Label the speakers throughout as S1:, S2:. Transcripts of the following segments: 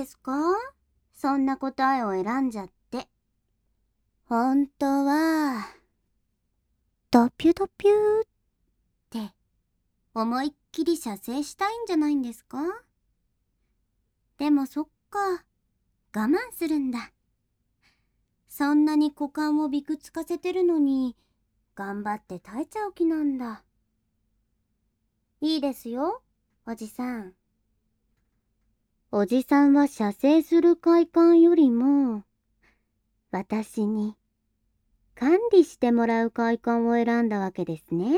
S1: ですか？そんな答えを選んじゃって。本当は、ドピュドピューって思いっきり射精したいんじゃないんですか？でもそっか、我慢するんだ。そんなに股間をびくつかせてるのに、頑張って耐えちゃう気なんだ。いいですよ、おじさん。おじさんは射精する快感よりも、私に管理してもらう快感を選んだわけですね。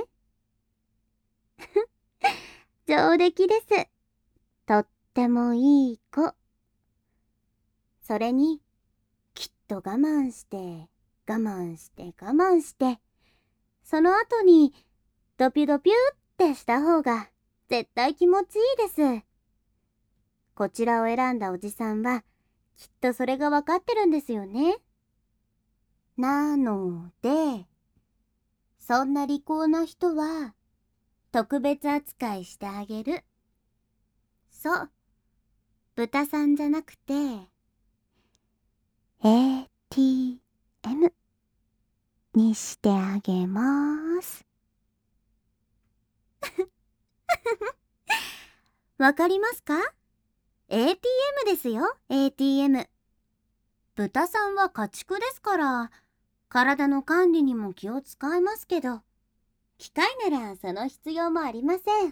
S1: 上出来です。とってもいい子。それに、きっと我慢して、我慢して、我慢して、その後に、ドピュドピュってした方が、絶対気持ちいいです。こちらを選んだおじさんは、きっとそれがわかってるんですよね。なので、そんな利口な人は、特別扱いしてあげる。そう、豚さんじゃなくて、ATM にしてあげます。わかりますか？ ATM ですよ、ATM。豚さんは家畜ですから、体の管理にも気を使いますけど、機械ならその必要もありません。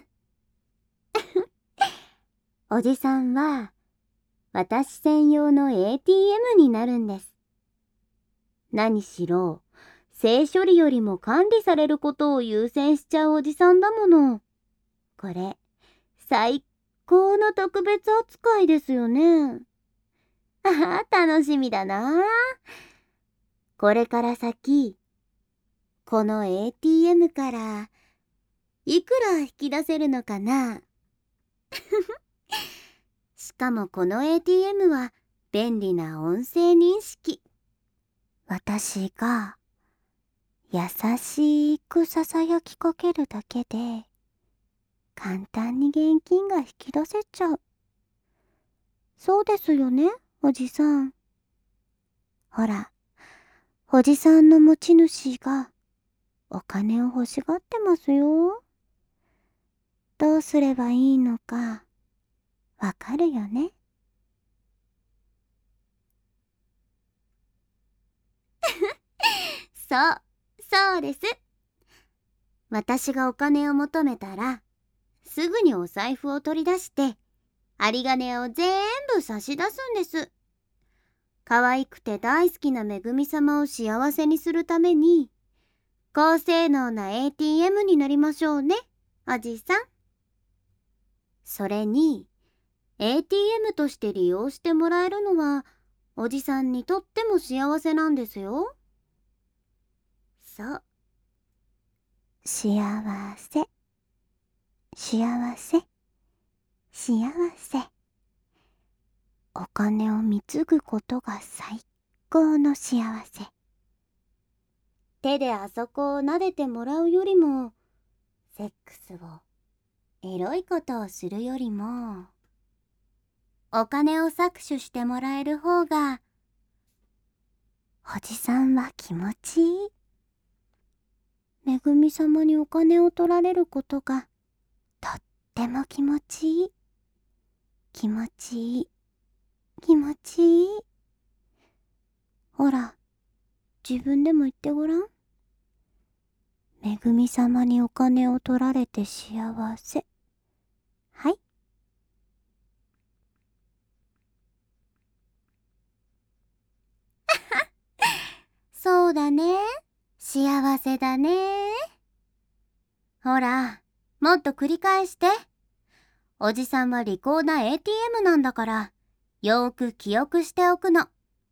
S1: おじさんは、私専用の ATM になるんです。何しろ、性処理よりも管理されることを優先しちゃうおじさんだもの。これ、最高の特別扱いですよね。ああ、楽しみだな。これから先、この ATM からいくら引き出せるのかな。しかもこの ATM は便利な音声認識。私が優しくささやきかけるだけで簡単に現金が引き出せちゃう。そうですよね、おじさん。ほら、おじさんの持ち主がお金を欲しがってますよ。どうすればいいのかわかるよね。そう、そうです。私がお金を求めたら、すぐにお財布を取り出して、有り金を全部差し出すんです。可愛くて大好きなめぐみ様を幸せにするために、高性能な ATM になりましょうね、おじさん。それに、ATM として利用してもらえるのは、おじさんにとっても幸せなんですよ。そう。幸せ、幸せ、幸せ。お金を貢ぐことが最高の幸せ。手であそこを撫でてもらうよりも、セックスを、エロいことをするよりも、お金を搾取してもらえる方が、おじさんは気持ちいい。めぐみ様にお金を取られることが、とっても気持ちいい。気持ちいい。気持ちいい。ほら、自分でも言ってごらん。めぐみ様にお金を取られて幸せ。はい。そうだね。幸せだね。ほら、もっと繰り返して。おじさんは利口な ATM なんだから、よーく記憶しておくの。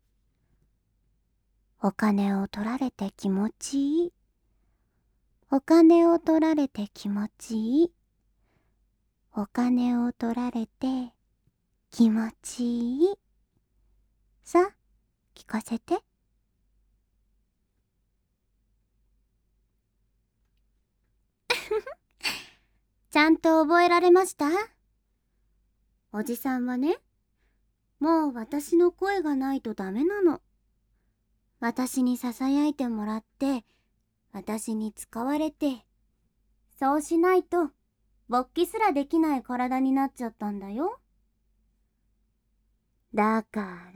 S1: お金を取られて気持ちいい。お金を取られて気持ちいい。お金を取られて気持ちいい。さあ、聞かせて。ちゃんと覚えられました？おじさんはね、 もう私の声がないとダメなの。私にささやいてもらって、私に使われて、そうしないと勃起すらできない体になっちゃったんだよ。だから、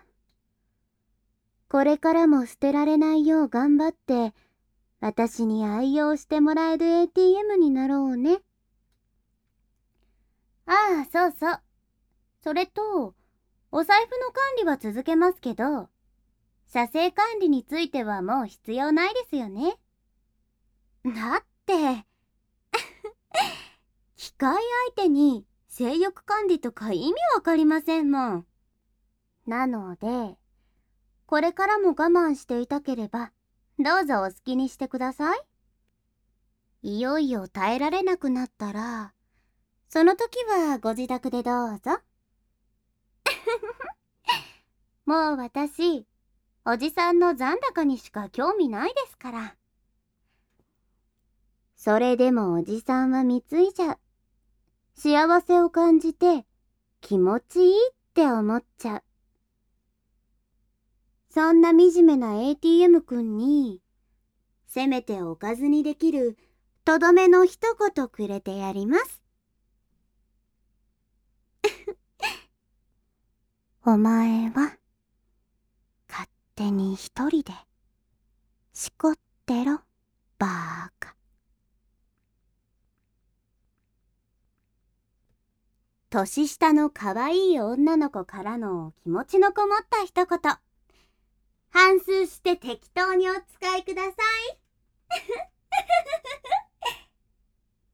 S1: これからも捨てられないよう頑張って、私に愛用してもらえる ATM になろうね。ああ、そうそう。それと、お財布の管理は続けますけど、車精管理についてはもう必要ないですよね。だって、機械相手に性欲管理とか意味わかりませんもん。なので、これからも我慢していたければ、どうぞお好きにしてください。いよいよ耐えられなくなったら、その時はご自宅でどうぞ。もう私、おじさんの残高にしか興味ないですから。それでもおじさんは貢いじゃう。幸せを感じて気持ちいいって思っちゃう。そんな惨めな ATM 君に、せめておかずにできるとどめの一言くれてやります。お前は、勝手に一人で、しこってろ、バーカ。年下の可愛い女の子からの気持ちのこもった一言。反芻して適当にお使いください。